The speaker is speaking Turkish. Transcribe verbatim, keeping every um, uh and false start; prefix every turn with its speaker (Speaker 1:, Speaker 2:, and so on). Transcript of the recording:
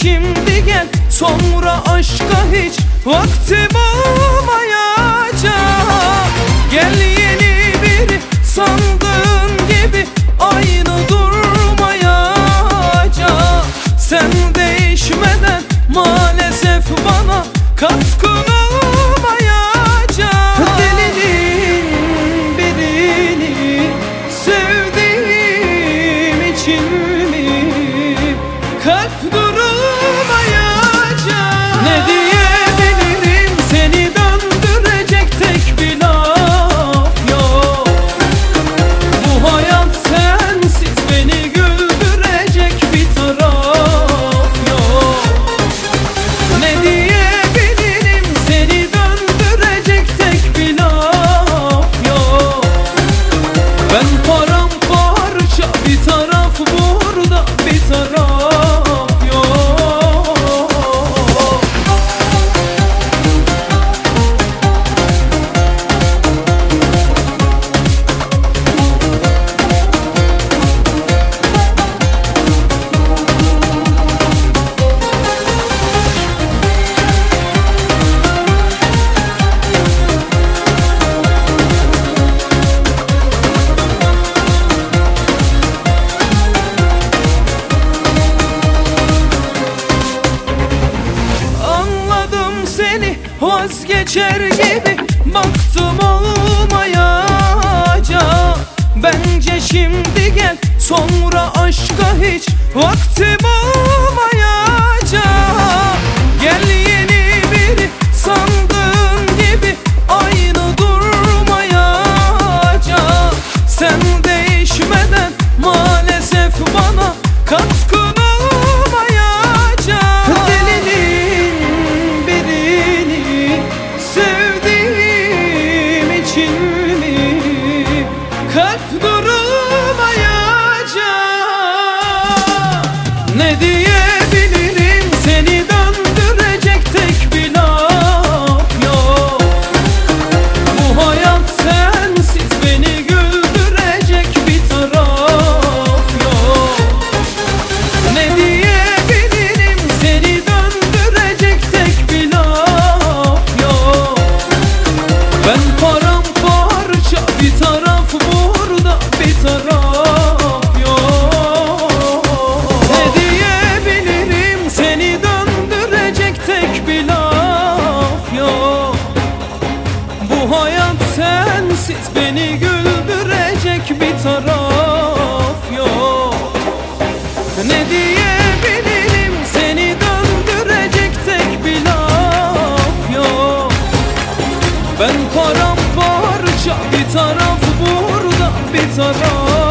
Speaker 1: şimdi gel, sonra aşka hiç vaktim olmayacak. Gel yeni biri, sandığın gibi aynı durmayacak. Sen değişmeden maalesef bana katkın olmayacak. Delinin birini sevdiğim için mi kalp durmayacak? Ne diyebilirim, seni döndürecek tek bir laf yok. Bu hayat sensiz beni güldürecek bir taraf yok. Ne diyebilirim, seni döndürecek tek bir laf yok. Ben paramparça, bir taraf burada, bir taraf yok. Vazgeçer gibi baktım olmayacak. Bence şimdi gel, sonra aşka hiç vaktim olmayacak. Gel yeni biri, sandığın gibi aynı durmayacak. Sen değişmeden maalesef bana katkın olmayacak. Delinin birini sevdiğim için mi kalp durmayacak? Ne diyebilirim, seni döndürecek tek bir laf yok. Bu hayat sensiz beni güldürecek bir taraf yok. Ne diyebilirim, seni döndürecek tek bir laf yok. Ben paramparça, bir taraf burada, bir taraf yok. Ne diyebilirim, seni döndürecek tek bir laf yok. Bu hayat sensiz beni güldürecek bir taraf yok. Ne diyebilirim, seni döndürecek tek bir laf yok. Ben paramparça, bir taraf burada, bir taraf